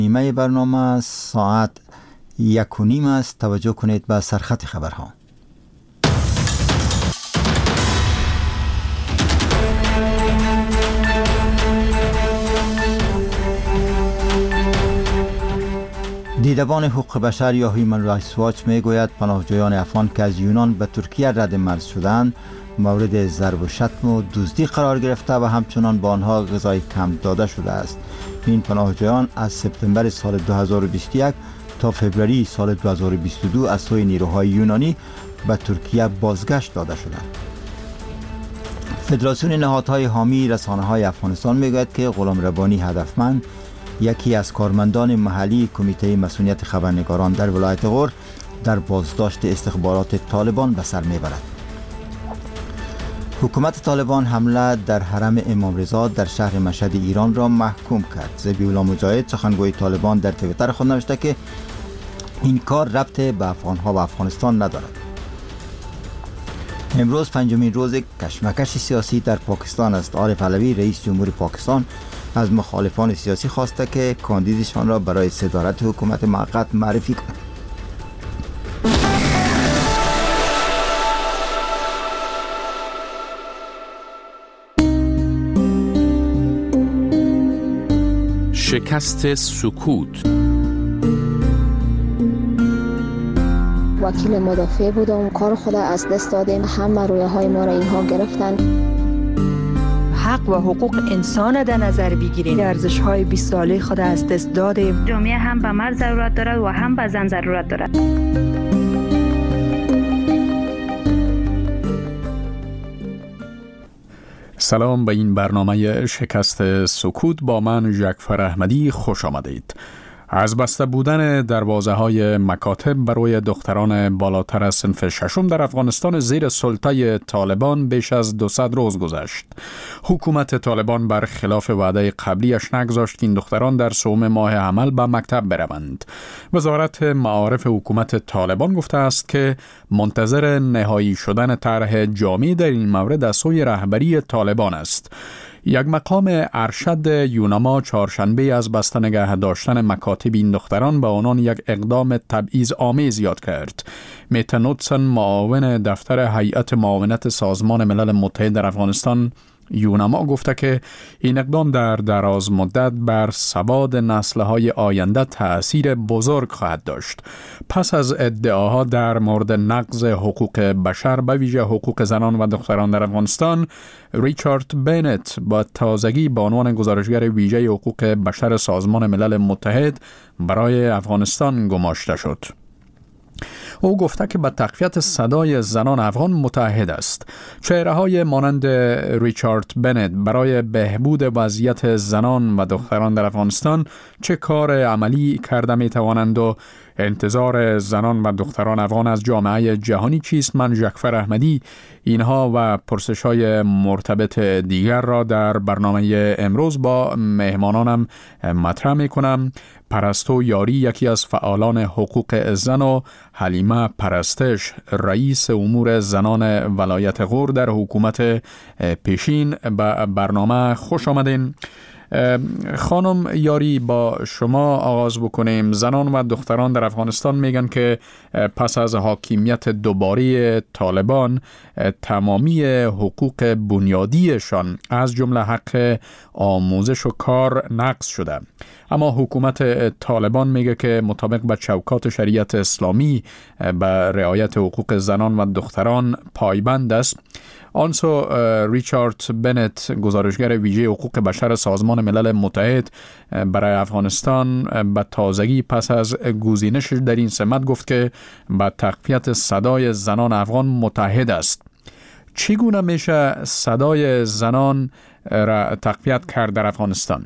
نیمه برنامه ساعت 1:30 است. توجه کنید به سرخط خبرها. دیدبان حقوق بشر یا هیومن رایتس واچ میگوید پناهجویان افغان که از یونان به ترکیه رد مرز شدند مورد ضرب و شتم و دزدی قرار گرفته و همچنان به آنها غذای کم داده شده است. این پناهجویان از سپتامبر سال 2021 تا فوریه سال 2022 از سوی نیروهای یونانی به ترکیه بازگشت داده شدند. فدراسیون نهادهای حامی رسانه‌های افغانستان میگوید که غلام ربانی هدفمند، یکی از کارمندان محلی کمیته مسئولیت خبرنگاران در ولایت غور، در بازداشت استخبارات طالبان به سر میبرد. حکومت طالبان حمله در حرم امام رضا در شهر مشهد ایران را محکوم کرد. ذبیح‌الله مجاهد سخنگوی طالبان در توییتر خود نوشته که این کار ربط به افغانها و افغانستان ندارد. امروز پنجمین روز کشمکش سیاسی در پاکستان است. عارف علوی رئیس جمهور پاکستان از مخالفان سیاسی خواسته که کاندیدشان را برای صدارت حکومت موقت معرفی کنند. شکست سکوت. وکیل مدافع بودم، کار خود از دست دادیم، همه رویاهای ما را اینها گرفتن. حق و حقوق انسان در نظر بگیریم. ارزش‌های 20 ساله خود از دست دادیم. جامعه هم به مرد ضرورت دارد و هم به زن ضرورت دارد. سلام به این برنامه شکست سکوت. با من جعفر احمدی خوش آمدید. از بسته بودن دروازه‌های مکاتب برای دختران بالاتر از صنف ششم در افغانستان زیر سلطه طالبان بیش از 200 روز گذشت. حکومت طالبان برخلاف وعده قبلیش نگذاشت که این دختران در سوم ماه عمل به مکتب بروند. وزارت معارف حکومت طالبان گفته است که منتظر نهایی شدن طرح جامع در این مورد از سوی رهبری طالبان است. یک مقام ارشد یوناما چهارشنبه از بسته نگه داشتن مکاتب این دختران به آنان یک اقدام تبعیض آمیز یاد کرد. میتا نوتسن، معاون دفتر هیئت معاونت سازمان ملل متحد در افغانستان یوناما، گفته که این اقدام در دراز مدت بر سواد نسل‌های آینده تأثیر بزرگ خواهد داشت. پس از ادعاها در مورد نقض حقوق بشر به ویژه حقوق زنان و دختران در افغانستان، ریچارد بنت با تازگی به عنوان گزارشگر ویژه حقوق بشر سازمان ملل متحد برای افغانستان گماشته شد. او گفته که به تقویت صدای زنان افغان متحد است. چهره‌های مانند ریچارد بنت برای بهبود وضعیت زنان و دختران در افغانستان چه کار عملی کرده می توانند و انتظار زنان و دختران افغان از جامعه جهانی چیست؟ من جعفر احمدی اینها و پرسش‌های مرتبط دیگر را در برنامه امروز با مهمانانم مطرح می‌کنم. پرستو یاری، یکی از فعالان حقوق زن، و حلیمه پرستش، رئیس امور زنان ولایت غور در حکومت پیشین. به برنامه خوش آمدین. خانم یاری، با شما آغاز بکنیم. زنان و دختران در افغانستان میگن که پس از حاکمیت دوباره طالبان تمامی حقوق بنیادیشان از جمله حق آموزش و کار نقض شده. اما حکومت طالبان میگه که مطابق با چوکات شریعت اسلامی به رعایت حقوق زنان و دختران پایبند است. آنسو ریچارد بنت، گزارشگر ویژه حقوق بشر سازمان ملل متحد برای افغانستان، به تازگی پس از گزینش در این سمت گفت که به تقویت صدای زنان افغان متحد است. چگونه میشه صدای زنان را تقویت کرد در افغانستان؟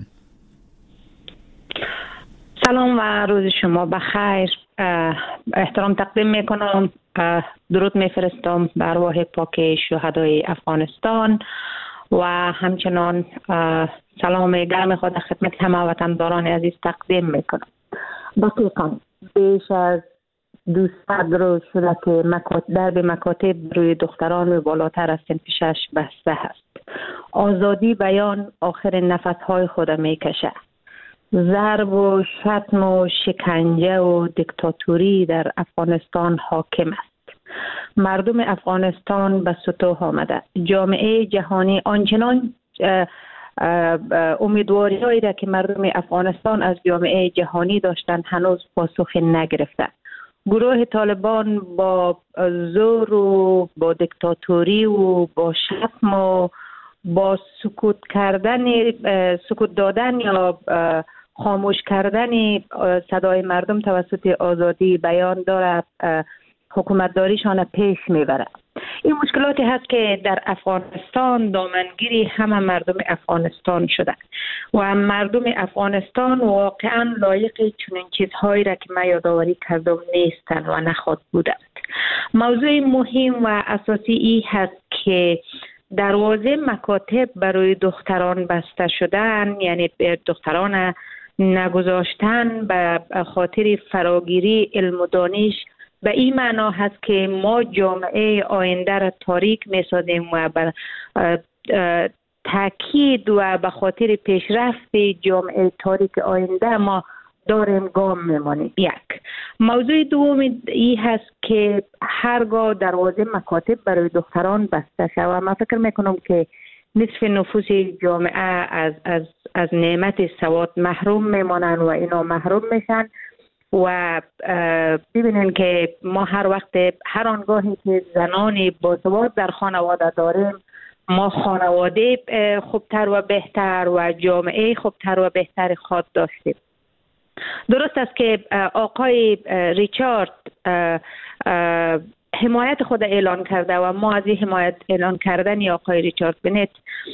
سلام و روز شما بخیر. احترام تقدیم میکنم، درود میفرستم بر ارواح پاک شهدای افغانستان و همچنان سلام گرم خود خدمت همه وطنداران عزیز تقدیم میکنم. دقیقاً بیش از 200 روز شده که درب مکاتب روی دختران بالاتر از صنف 6 بسته است. آزادی بیان آخر نفسهای خود میکشه. ضرب و شتم و شکنجه و دیکتاتوری در افغانستان حاکم است. مردم افغانستان به سطوح آمده. جامعه جهانی آنچنان امیدواری هایی را که مردم افغانستان از جامعه جهانی داشتند هنوز پاسخ نگرفته. گروه طالبان با زور و با دیکتاتوری و با شتم و با سکوت دادن یا خاموش کردن صدای مردم توسط آزادی بیان داره حکومتداریشان پیش میبره. این مشکلاتی هست که در افغانستان دامنگیری همه مردم افغانستان شده و مردم افغانستان واقعا لایق چنین چیزهایی را که من یادآوری کردم نیستند و نخواهد بودند. موضوع مهم و اساسی این هست که دروازه مکاتب برای دختران بسته شدن، یعنی دختران نگذاشتن به خاطر فراگیری علم و دانش، به این معنا هست که ما جامعه آینده را تاریک می‌سازیم و بر تاکید و به خاطر پیشرفت جامعه تاریک آینده ما داریم گام میمانیم. یک موضوع دوم این هست که هرگاه دروازه مکاتب برای دختران بسته شود، من فکر میکنم که نصف نفوس جامعه از نعمت سواد محروم میمانند و اینا محروم میشن و ببینن که ما هر آنگاهی که زنان باسواد در خانواده داریم، ما خانواده خوبتر و بهتر و جامعه خوبتر و بهتر خود داشتیم. درست است که آقای ریچارد حمایت خود اعلان کرده و ما از این حمایت اعلان کردن آقای ریچارد بنت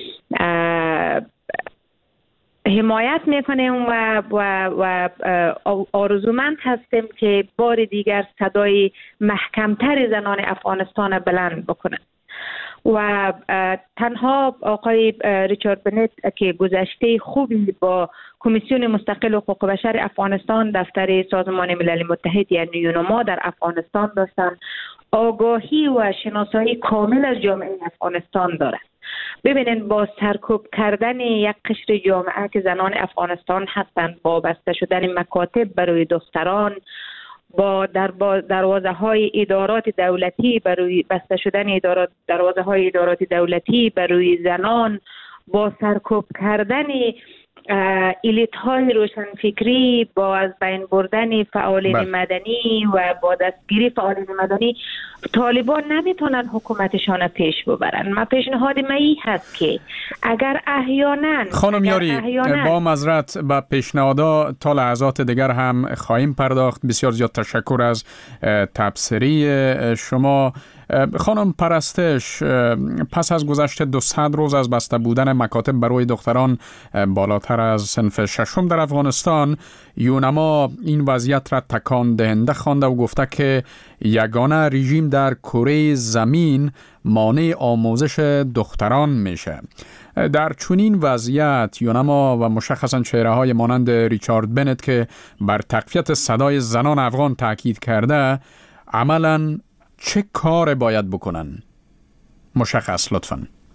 حمایت میکنیم و آرزومند هستیم که بار دیگر صدای محکمتر زنان افغانستان بلند بکنند. و تنها آقای ریچارد بنت که گذشته خوبی با کمیسیون مستقل حقوق بشر افغانستان، دفتر سازمان ملل متحد یعنی یونما در افغانستان داشتن، آگاهی و شناسایی کامل از جامعه افغانستان دارد. ببینید با سرکوب کردن یک قشر جامعه که زنان افغانستان هستند، با بسته شدن مکاتب برای دختران، با دروازه های ادارات دولتی برای بسته شدن دروازه های ادارات دولتی برای زنان، با سرکوب کردن الیت های روشنفکری، با از بین بردن فعالین مدنی و با دستگیری فعالین مدنی، طالبان نمیتونن حکومتشان پیش ببرن. ما پیشنهاد من این هست که اگر احیانا خانم یاری با معذرت به پیشنهادها تا لحظات دیگر هم خواهیم پرداخت. بسیار زیاد تشکر از تبصری شما. خانم پرستش، پس از گذشت 200 روز از بسته بودن مکاتب برای دختران بالاتر از صنف ششم در افغانستان، یونما این وضعیت را تکان دهنده خوانده و گفته که یگانه رژیم در کره زمین مانع آموزش دختران میشه. در چنین وضعیت یونما و مشخصا چهره‌های مانند ریچارد بنت که بر تقویت صدای زنان افغان تاکید کرده، عملاً چه کار باید بکنن؟ مشخص لطفاً.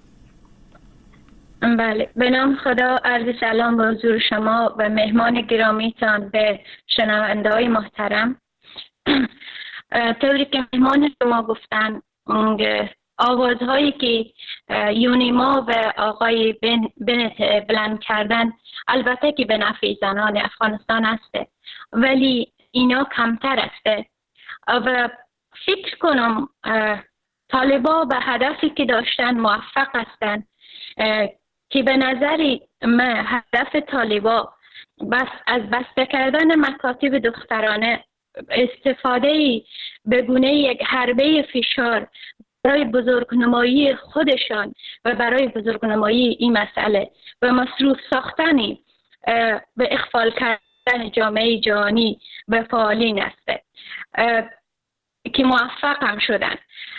بله، به نام خدا، عرض سلام به حضور شما و مهمان گرامیتان، به شنونده‌های محترم. طوری که مهمان شما گفتن، آوازهایی که یونما و آقای بنت بلند کردن البته که به نفع زنان افغانستان است، ولی اینا کمتر است و فکر کنم طالبا به هدفی که داشتن موفق هستند که به نظر من هدف طالبا بس از بسته کردن مکاتب دخترانه استفاده به گونه یک حربه فشار برای بزرگنمایی خودشان و برای بزرگنمایی این مسئله و مصروف ساختنی به اغفال کردن جامعه جهانی به فعالین است که موفق هم شدن.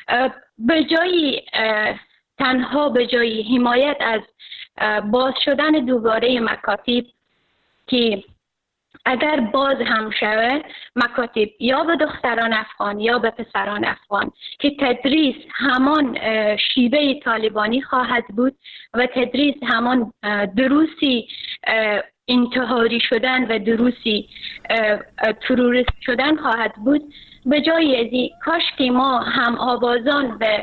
تنها به جای حمایت از باز شدن دوباره مکاتب که اگر باز هم شود مکاتب یا به دختران افغان یا به پسران افغان که تدریس همان شیوه طالبانی خواهد بود و تدریس همان دروسی انتحاری شدن و دروسی تروریست شدن خواهد بود، به جای ازی کاش که ما هم آوازان و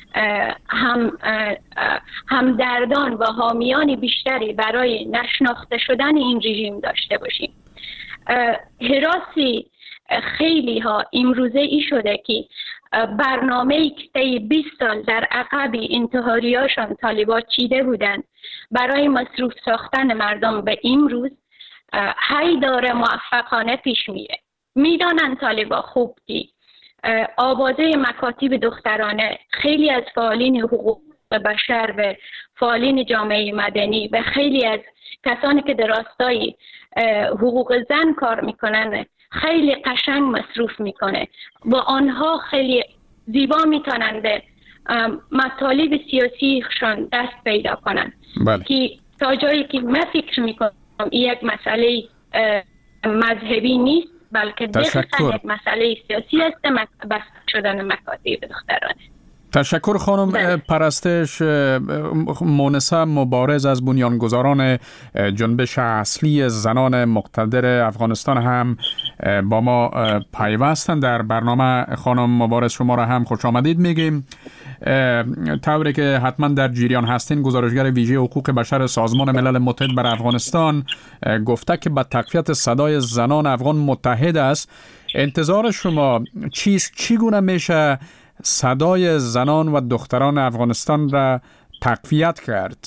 هم دردان و حامیان بیشتری برای نشناخته شدن این رژیم داشته باشیم. هراسی خیلی ها امروزه ای شده که برنامه‌ای که طی 20 سال در عقب انتحاریاشان طالبان چیده بودند برای مصروف ساختن مردم به امروز هی داره موفقانه پیش میره. میدانن طالبان خوب که آوازه مکاتب دخترانه خیلی از فعالین حقوق بشر و فعالین جامعه مدنی و خیلی از کسانی که در راستای حقوق زن کار میکنن خیلی قشنگ مصروف میکنه و آنها خیلی زیبا میتونن به مطالب سیاسیشان دست پیدا کنن. بله. که تا جایی که من فکر میکنم این یک مسئله مذهبی نیست بلکه دقیقا یک مسئله سیاسی است، بس شدن مکاتب دخترانه. تشکر خانم پرستش مونسه مبارز از بنیانگذاران جنبش اصلی زنان مقتدر افغانستان هم با ما پیوستند در برنامه. خانم مبارز شما را هم خوش آمدید میگیم. طوری که حتما در جریان هستین، گزارشگر ویژه حقوق بشر سازمان ملل متحد بر افغانستان گفته که به تقویت صدای زنان افغان متحد است. انتظار شما چیست؟ چگونه میشه صدای زنان و دختران افغانستان را تقویت کرد؟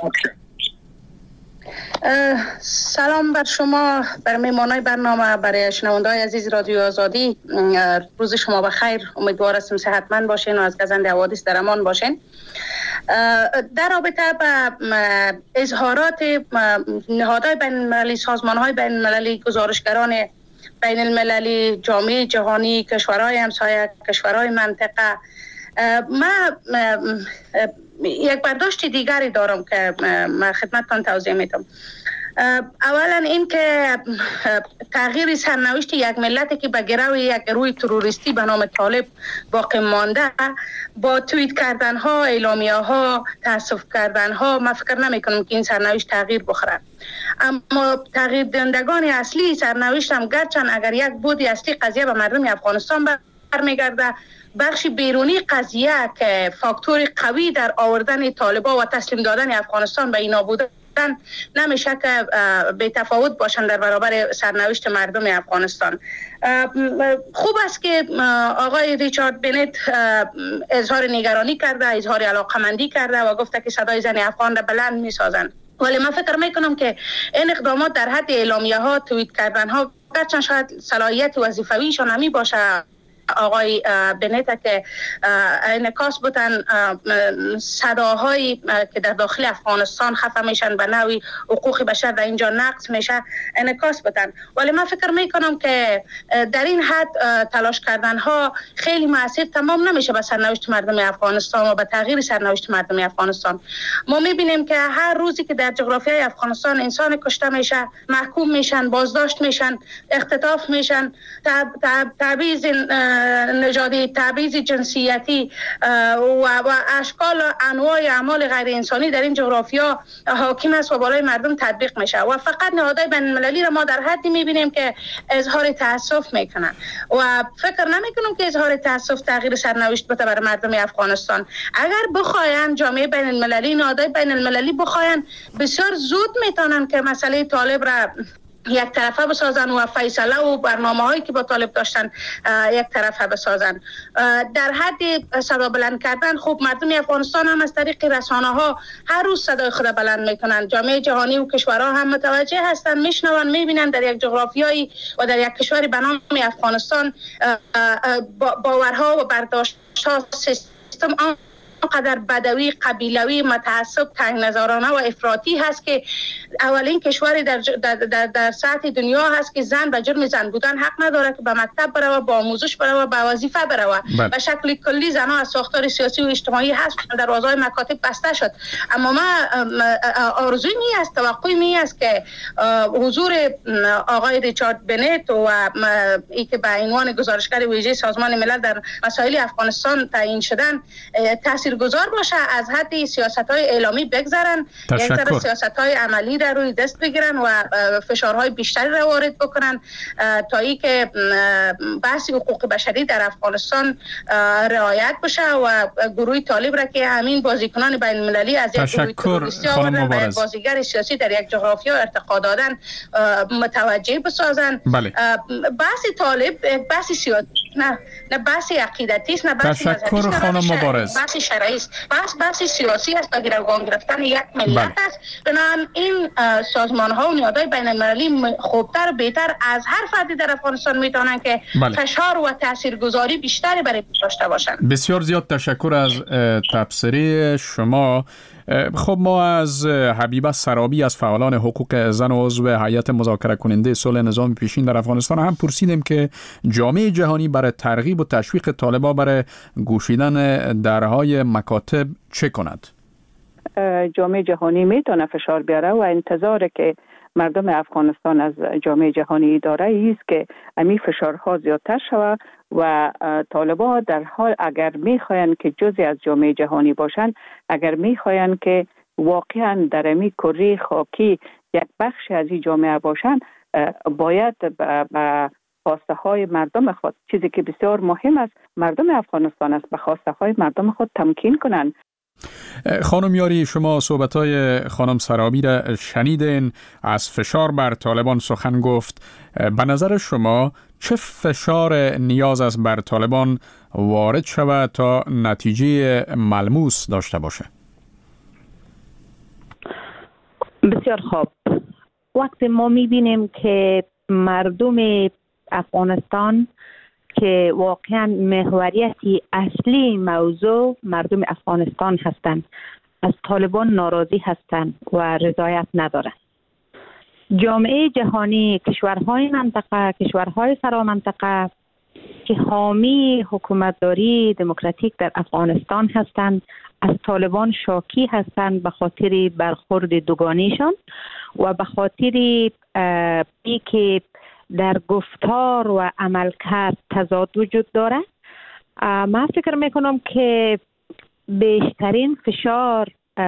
سلام بر شما، بر میمانای برنامه، برای شنونده‌های عزیز رادیو آزادی. روز شما بخیر. امیدوار هستم صحتمند باشین و از گزند حوادث در امان باشین. در رابطه با اظهارات نهادهای بین المللی، سازمان‌های بین المللی، گزارشگران بین المللی، جامعه جهانی، کشورهای همسایه، کشورهای منطقه، من یک برداشت دیگری دارم که من خدمتتان توضیح میدم. اولا این که تغییر سرنوشت یک ملتی که به گرو یک گروه تروریستی به نام طالب باقی مانده با توییت کردن ها، اعلامیه ها، تاسف کردن ها، من فکر نمی کنم که این سرنوشت تغییر بخوره. اما تغییر دهندگان اصلی سرنوشت هم گرچند اگر یک بودی اصلی قضیه به مردم افغانستان برمیگرده، بخش بیرونی قضیه که فاکتور قوی در آوردن طالبان و تسلیم دادن افغانستان به اینا بوده نمیشه که به تفاوت باشن در برابر سرنوشت مردم افغانستان. خوب است که آقای ریچارد بنت اظهار نگرانی کرده، اظهار علاقمندی کرده و گفته که صدای زن افغان را بلند میسازن. ولی من فکر میکنم که این اقدامات در حد اعلامیه ها، توییت کردن ها، گرچند شاید صلاحیت وظیفویشان همی باشه آقای بنت که انعکاس بودن صداهایی که در داخل افغانستان خفه میشن به نوعی حقوق بشر در اینجا نقض میشه انعکاس بودن. ولی من فکر میکنم که در این حد تلاش کردن ها خیلی مؤثر تمام نمیشه به سرنوشت مردم افغانستان و به تغییر سرنوشت مردم افغانستان. ما میبینیم که هر روزی که در جغرافیای افغانستان انسان کشته میشه، محکوم میشن، بازداشت میشن، اختطاف میشن، تبعیض نژادی، تبعیض جنسیتی و اشکال و انواع اعمال غیر انسانی در این جغرافیا حاکم است و بالای مردم تطبیق میشه و فقط نهادهای بین المللی را ما در حدی میبینیم که اظهار تاسف میکنن و فکر نمیکنم که اظهار تاسف تغییر سرنوشت بده برای مردم افغانستان. اگر بخواین جامعه بین المللی، نهادهای بین المللی بخواین، بسیار زود میتونن که مسئله طالب را یک طرفه بسازن و فیصله و برنامه هایی که با طالب داشتن یک طرفه بسازن. در حد صدا بلند کردن، خب مردم افغانستان هم از طریق رسانه ها هر روز صدای خود بلند میکنن. جامعه جهانی و کشورها هم متوجه هستن، میشنون، میبینن در یک جغرافیایی و در یک کشوری به نام افغانستان باورها و برداشت‌ها سیستم قدر بدوی، قبیلوی، متعصب، تنگ نظرانه و افراطی هست که اولین کشوری در سطح دنیا هست که زن به جرم زن بودن حق نداره که به مکتب بره، با آموزش بره، به وظیفه بره. به شکل کلی زنها از ساختار سیاسی و اجتماعی هست، دروازه‌های مکاتب بسته شد. اما من آرزوی می است، توقعی می است که حضور آقای ریچارد بنت و ای که به عنوان گزارشگر ویژه سازمان ملل در مسائل افغانستان تعیین شدن تاثیرگذار باشه، از حد سیاست‌های اعلامی بگذرن، یک ذره سیاست‌های عملی در روی دست بگیرن و فشارهای بیشتری را وارد بکنن تا ای که بحث حقوق بشری در افغانستان رعایت بشه و گروه طالب را که همین بازیکنان بین المللی از یک گروه تروریستی آوردن و بازیگر سیاسی در یک جغرافیا ارتقا دادن متوجه بسازن. بحث طالب بحث سیاسی نه بحث عقیدتی است، نه بحث مذهبی است، خانم مبارز، بحث شرعی است، بحث سیاسی است و گروگان گرفتن یک ملت است. بنابراین این سازمان ها و نهادهای بین المللی خوبتر و بهتر از هر فردی در افغانستان میتونن که فشار و تاثیرگذاری بیشتری برای داشته باشند. بسیار زیاد تشکر از تبصره شما. خب ما از حبیبه سرابی از فعالان حقوق زن و عضو هیئت مذاکره کننده صلح نظام پیشین در افغانستان هم پرسیدیم که جامعه جهانی برای ترغیب و تشویق طالبان برای گشودن درهای مکاتب چه کند؟ جامعه جهانی میتونه فشار بیاره و انتظاره که مردم افغانستان از جامعه جهانی داره ایست که امی فشارها زیادتر شود و طالبان در حال اگر میخواین که جزئی از جامعه جهانی باشن، اگر میخواین که واقعا در امی کره خاکی یک بخش از این جامعه باشن، باید به خواسته های مردم خود، چیزی که بسیار مهم است مردم افغانستان است، به خواسته های مردم خود تمکین کنن. خانم یاری، شما صحبت‌های خانم سرابی را شنیدین، از فشار بر طالبان سخن گفت. به نظر شما چه فشار نیاز است بر طالبان وارد شود تا نتیجه ملموس داشته باشه؟ بسیار خوب. وقتی ما می‌بینیم که مردم افغانستان که واقعا محوریتی اصلی موضوع مردم افغانستان هستند، از طالبان ناراضی هستند و رضایت ندارند. جامعه جهانی، کشورهای منطقه، کشورهای فرامنطقه که حامی حکومتداری دموکراتیک در افغانستان هستند، از طالبان شاکی هستند به خاطر برخورد دوگانیشان و به خاطر ای که در گفتار و عملکرد تضاد وجود داره. من فکر میکنم که بیشترین فشار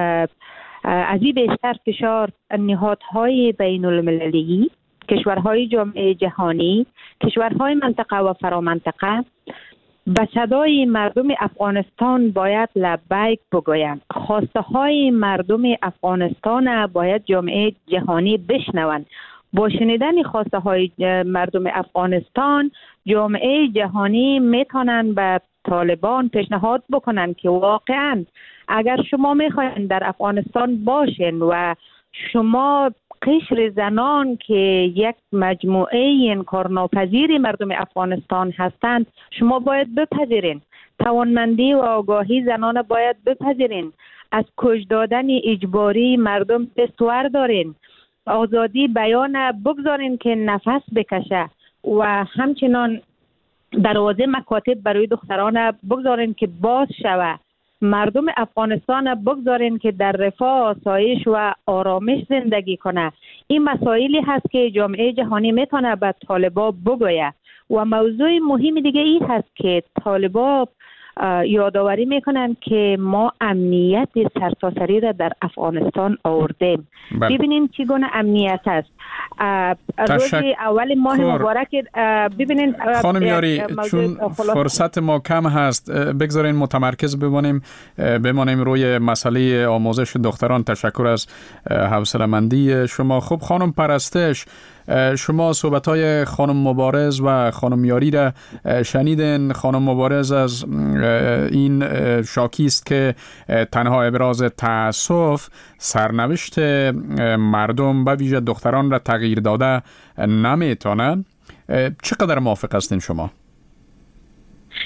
از این بیشتر فشار نهادهای بین المللی، کشورهای جامعه جهانی، کشورهای منطقه و فرامنطقه به صدای مردم افغانستان باید لبیک بگویند. خواسته های مردم افغانستان باید جامعه جهانی بشنوند. با شنیدن خواسته های مردم افغانستان، جامعه جهانی میتونن به طالبان پیشنهاد بکنن که واقعا اگر شما میخواین در افغانستان باشین و شما قشر زنان که یک مجموعه انکارناپذیر مردم افغانستان هستند، شما باید بپذیرین. توانمندی و آگاهی زنان باید بپذیرین. از کش دادن اجباری مردم دستور دارین. آزادی بیان بگذارین که نفس بکشه و همچنان دروازه مکاتب برای دختران بگذارین که باز شوه. مردم افغانستان بگذارین که در رفاه، آسایش و آرامش زندگی کنه. این مسائلی هست که جامعه جهانی میتونه به طالبان بگویه. و موضوع مهم دیگه این هست که طالبان یادآوری میکنن که ما امنیت سرتاسری را در افغانستان آوردیم. ببینین چگونه امنیت است. روز اول ماه مبارک ببینین خانم یاری، چون فرصت ما کم هست بگذارین متمرکز بمانیم روی مسئله آموزش دختران. تشکر از حوصله‌مندی شما. خب خانم پرستش، شما صحبت‌های خانم مبارز و خانم یاری را شنیدین. خانم مبارز از این شاکی است که تنها ابراز تأسف سرنوشت مردم به ویژه دختران را تغییر داده نمیتونه. چقدر موافق هستین شما؟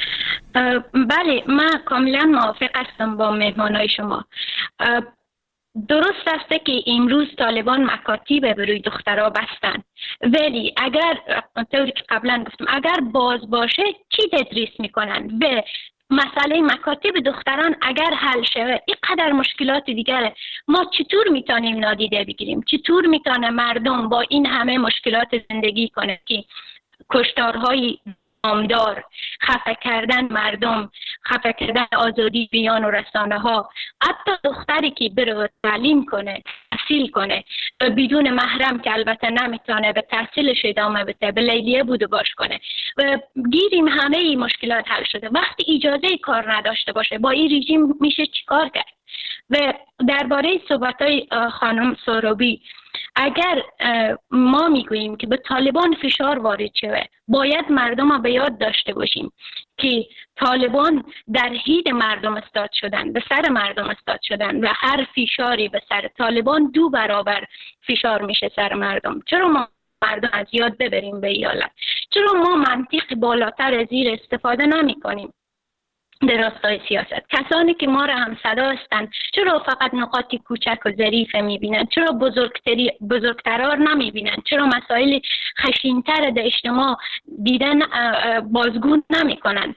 بله، من کاملا موافق هستم با مهمانای شما. درست است که امروز طالبان مکاتب بروی دخترها بستن، ولی اگر طوری که قبلا گفتم اگر باز باشه چی تدریس میکنن و مسئله مکاتب دختران اگر حل شود اینقدر مشکلات دیگره ما چطور میتونیم نادیده بگیریم؟ چطور میتونه مردم با این همه مشکلات زندگی کنه که کشتارهای نامدار، خفه کردن مردم، خفه کردن آزادی بیان و رسانه ها، حتی دختری که بره تعلیم کنه، تحصیل کنه بدون محرم که البته نمیتونه به تحصیلش ادامه بده، به لیلیه بود و باش کنه و گیریم همه مشکلات حل شده. وقتی اجازه کار نداشته باشه با این رژیم میشه چیکار کرد؟ و درباره صحبت‌های خانم سروبی، اگر ما میگوییم که به طالبان فشار وارد شده، باید مردم را به یاد داشته باشیم که طالبان در حید مردم استاد شدن، به سر مردم استاد شدن و هر فشاری به سر طالبان 2 برابر فشار میشه سر مردم. چرا ما مردم از یاد ببریم به ایالت؟ چرا ما منطق بالاتر از زیر استفاده نمی کنیم در راستای سیاست؟ کسانی که ما را هم صدا هستند چرا فقط نقاط کوچک و ظریف میبینند؟ چرا بزرگترار نمیبینند؟ چرا مسائل خشن‌تر در اجتماع دیدن بازگو نمیکنند؟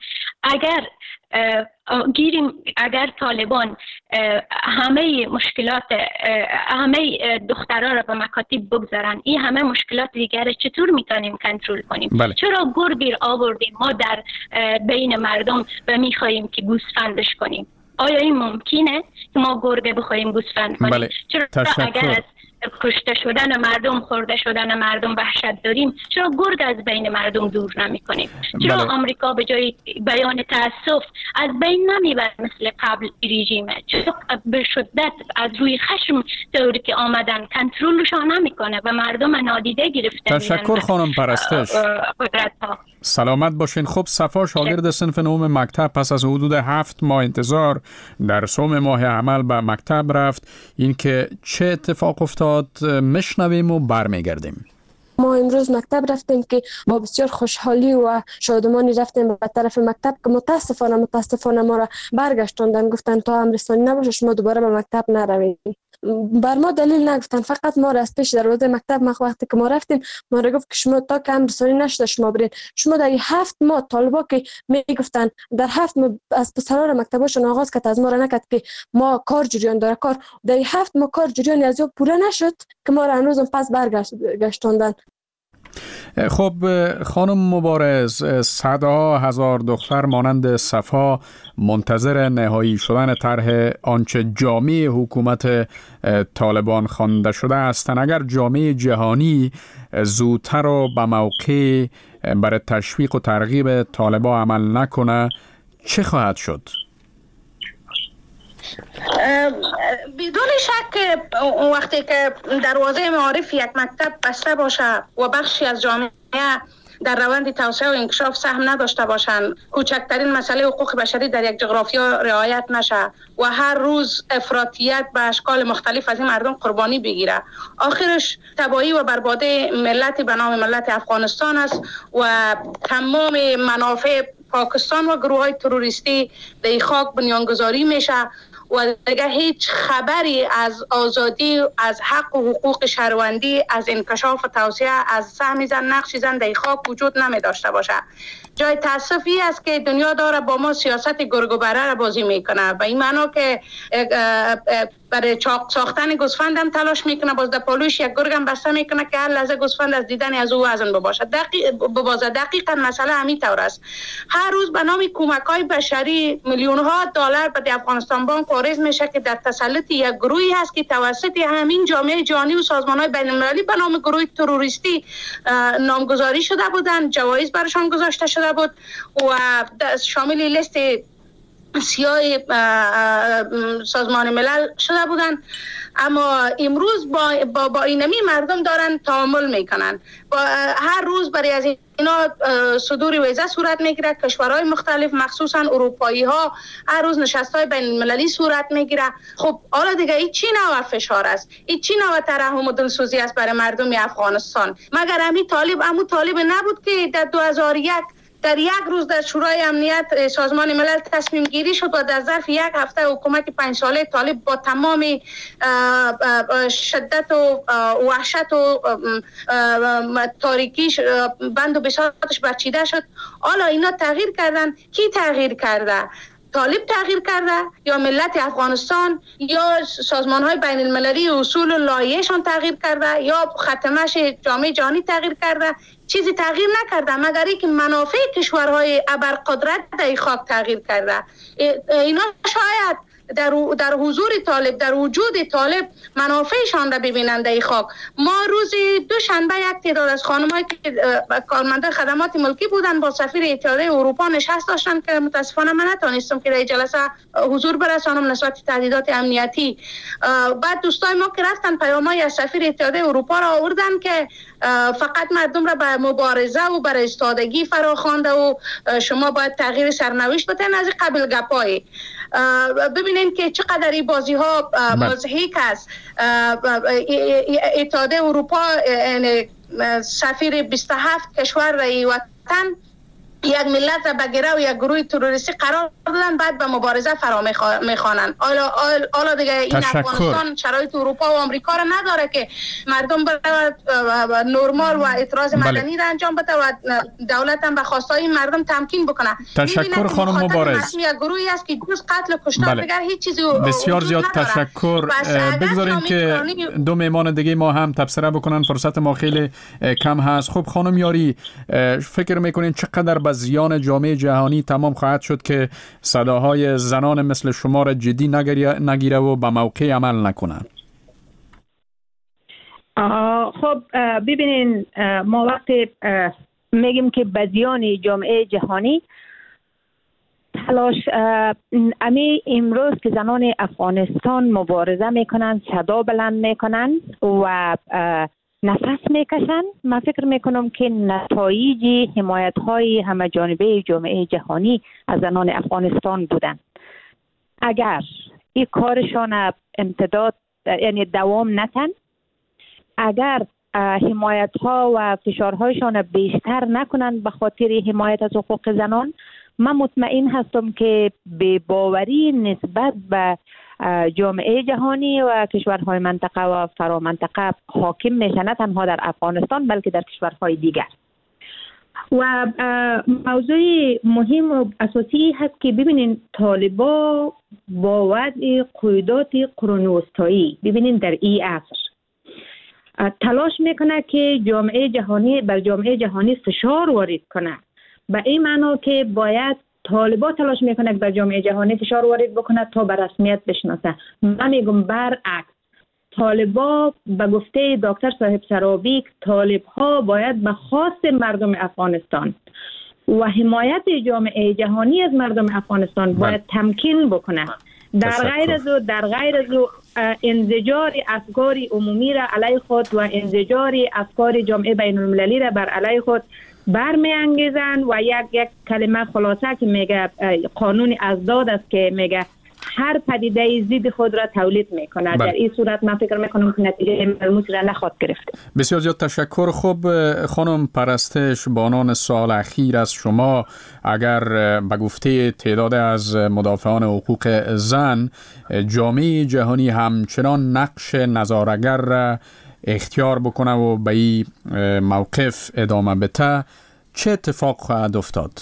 اگر طالبان همه مشکلات همه دخترها را به مکاتب بگذارن، این همه مشکلات دیگر چطور میتونیم کنترل کنیم؟ بله. چرا گرگ آوردیم ما در بین مردم و میخواهیم که گوسفندش کنیم؟ آیا این ممکنه که ما گرگ بخواهیم گوسفند کنیم؟ بله. چرا تشکر. اگر از کشته شدن مردم، خورده شدن مردم وحشت داریم، چرا گرگ از بین مردم دور نمی کنیم؟ چرا بله. آمریکا به جای بیان تاسف از بین نمیبرد مثل قبل رژیمه؟ چرا به شدت از روی خشم طوری که آمدن کنترلشان نمیکنه و مردم نادیده گرفته؟ تشکر خانم پرستش. سلامت باشین. خب صفا شاگرد صنف نهم مکتب پس از حدود 7 ماه انتظار در سوم ماه عمل به مکتب رفت. این که چه اتفاق افتاد مشنویم و برمیگردیم. ما امروز مکتب رفتیم که با بسیار خوشحالی و شادمانی رفتیم به طرف مکتب که متاسفانه ما را برگشتوندن، گفتن تا امرستانی نباشه شما دوباره به مکتب نروید. بر ما دلیل نگفتن، فقط ما را از پیش دروازه مکتب وقتی که ما رفتیم ما را گفت که شما تا که امرستانی نشده شما برین. شما در 7 ماه طالبا که میگفتن در 7 ماه از پسران مکتباشون آغاز کرد، از ما را نکرد که ما کار جریان داره، کار در 7 ماه کار جریان از او پوره نشد که ما را امروز پس برگشتوندن. خب خانم مبارز، صدها هزار دختر مانند صفا منتظر نهایی شدن طرح آنچه جامعه حکومت طالبان خوانده شده هستند. اگر جامعه جهانی زودتر و به موقع برای تشویق و ترغیب طالبان عمل نکنه چه خواهد شد؟ بدون شک وقتی که دروازه معارف یک مکتب بسته باشه و بخشی از جامعه در روند توسعه و انکشاف سهم نداشته باشند، کوچکترین مسئله حقوق بشری در یک جغرافیا رعایت نشه و هر روز افراطیت به اشکال مختلف از این مردم قربانی بگیره، آخرش تباهی و برباده ملتی به نام ملت افغانستان است و تمام منافع پاکستان و گروه های تروریستی در خاک بنیانگذاری میشه و دیگه هیچ خبری از آزادی، از حق و حقوق شهروندی، از انکشاف و توسعه، از سهم زن، نقش زن در خاک وجود نمی داشته باشه. جای تاسفی است که دنیا داره با ما سیاست گرگ و بره را بازی میکنه، به این معنا که برای چاق ساختن گوسفند هم تلاش میکنه، باز در پالوش یک گرگ هم بسته میکنه که هر لحظه گوسفند از دیدن از او وزن بباشه. دقیقاً مسئله همین طور است. هر روز به نام کمک‌های بشری میلیون‌ها دلار به افغانستان بانک واریز میشه که در تسلط یک گروهی هست که توسط همین جامعه جهانی و سازمان‌های بین‌المللی به نام گروه تروریستی نامگذاری شده بودند، جوایز برشان گذاشته شده بود و شامل لیست سیاه سازمان ملل شده بودن. اما امروز با اینمی مردم دارن تعامل میکنن. هر روز برای از اینا صدور ویزه صورت میگیره، کشورهای مختلف مخصوصا اروپایی ها هر روز نشستهای بین المللی صورت میگیره. خب حالا دیگه این چی نوع فشار است؟ این چی نوع ترحم و دلسوزی است برای مردم افغانستان؟ مگر همو طالب نبود که در 2001 در یک روز در شورای امنیت سازمان ملل تصمیم گیری شد و در ظرف یک هفته حکومت 5 ساله طالب با تمام شدت و وحشت و تاریکیش بند و بساطش برچیده شد. حالا اینا تغییر کردن. کی تغییر کرده؟ طالب تغییر کرده یا ملت افغانستان یا سازمان‌های بین المللی اصول و لایحه‌شان تغییر کرده یا ختمش جامعه جهانی تغییر کرده؟ چیزی تغییر نکرده مگر اینکه منافع کشورهای ابرقدرت در خاک تغییر کرده. اینا شاید در حضور طالب، در وجود طالب منافعشان را ببینند در خاک. ما روز دوشنبه یک تعداد از خانم‌هایی که کارمندان خدمات ملکی بودن با سفیر اتحادیه اروپا نشست داشتن که متاسفانه من نتونستم که در جلسه حضور برسانم نسبت تهدیدات امنیتی. بعد دوستای ما که رفتن پیام‌های از سفیر اتحادیه اروپا را آوردن که فقط مردم را به مبارزه و بر ایستادگی فراخوانده و شما باید تغییر سرنوشت بدین. از قبل گپای ببینین که چقدر این بازی ها مضحک است. اتحادیه اروپا سفیر 27 کشور رای وطن یک ملت را بگیره و یک گروه تروریستی قرار دادن، بعد به مبارزه فرا میخوانن. حالا دیگه این افغانستان شرایط اروپا و آمریکا را نداره که مردم برای نورمال و اعتراض مدنی را انجام بده و دولت هم به خواستای مردم تمکین بکنه. تشکر خانم مبارز. یک گروهی است که جز قتل و کشتار دیگر هیچ چیزی بسیار زیاد تشکر. بگذاریم که دو مهمان دیگه ما هم تبصره بکنن، فرصت ما خیلی کم هست. خب خانم یاری، فکر میکنین چقدر به زیان جامعه جهانی تمام خواهد شد که صداهای زنان مثل شما را جدی نگیره و به موقع عمل نکنن؟ خب ببینین، ما وقتی میگیم که به زیان جامعه جهانی تلاش، امروز که زنان افغانستان مبارزه میکنن، صدا بلند میکنن و نفس میکشن، من فکر میکنم که نتایج حمایت های همه جانبه جامعه جهانی از زنان افغانستان بودن. اگر این کارشان امتداد یعنی دوام نتن، اگر حمایت ها و فشارهایشان بیشتر نکنن به خاطر حمایت از حقوق زنان، من مطمئن هستم که به باوری نسبت به جامعه جهانی و کشورهای منطقه و فرامنطقه حاکم میشه، نه تنها در افغانستان بلکه در کشورهای دیگر. و موضوع مهم و اساسی هست که ببینین طالبا با وضع قیودات قرون وسطایی، ببینین در این عصر تلاش میکنه که بر جامعه جهانی فشار وارد کنه. به این معنی که باید طالبا تلاش میکنه که بر جامعه جهانی فشار وارد بکنه تا به رسمیت بشناسه. من میگم برعکس، طالبا به گفته دکتر صاحب سرابی، طالب ها باید به خواست مردم افغانستان و حمایت جامعه جهانی از مردم افغانستان باید تمکین بکنه. در غیر از انزجار افکار عمومی را علیه خود و انزجار افکار جامعه بین المللی را بر علیه خود برمی انگیزن و یک کلمه خلاصه که میگه قانون ازداد است که میگه هر پدیده ضد خود را تولید میکنه. در این صورت من فکر میکنم که نتیجه ملموسی را نخواهد گرفت. بسیار زیاد تشکر. خب خانم پرستش، بانان سال اخیر از شما، اگر به گفته تعداد از مدافعان حقوق زن جامعه جهانی همچنان نقش نظاره‌گر را اختیار بکنه و به این موقف ادامه بده، چه اتفاق خواهد افتاد؟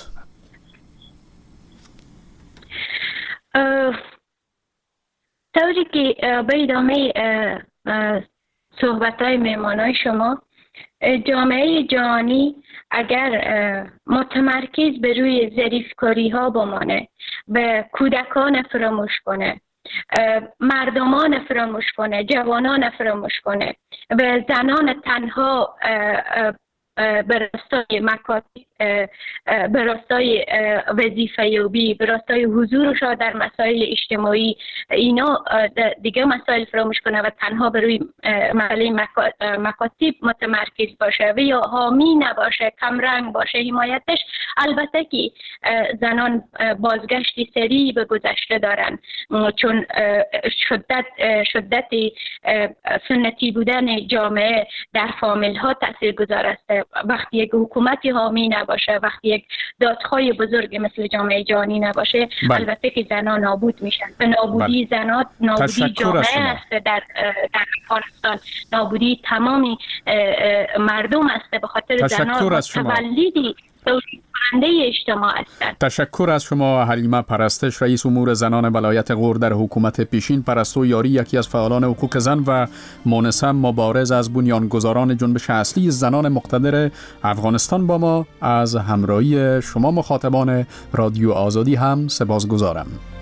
طوری که به ادامه صحبت‌های مهمانای شما، جامعه جهانی اگر متمرکز به روی ظریفکاری ها بمانه، به کودکان فراموش کنه، مردمان فراموش کنه، جوانان فراموش کنه، به زنان تنها به راستای مکاتب، به راستای وظیفه یابی، به راستای حضورشان در مسائل اجتماعی، اینا دیگه مسائل فراموش کنه و تنها به روی مسئله مکاتب متمرکز باشه و یا حامی نباشه، کمرنگ باشه حمایتش. البته که زنان بازگشتی سریع به گذشته دارن، چون شدت سنتی بودن جامعه در فامیل ها تاثیرگذار است. وقتی یک حکومتی حامی نباشه، نباشه، وقتی یک دادخواه بزرگ مثل جامعه جهانی نباشه، البته که زنان نابود میشن. به نابودی زنان، نابودی جامعه است در افغانستان، نابودی تمامی مردم است، به خاطر زنان تولدی تولید کننده اجتماع هستند. تشکر از شما حلیمه پرستش، رئیس امور زنان ولایت غور در حکومت پیشین. پرستو یاری، یکی از فعالان حقوق زن و مونسم مبارز از بنیانگذاران جنبش اصلی زنان مقتدر افغانستان، با ما از همراهی شما مخاطبان رادیو آزادی هم سپاسگزارم.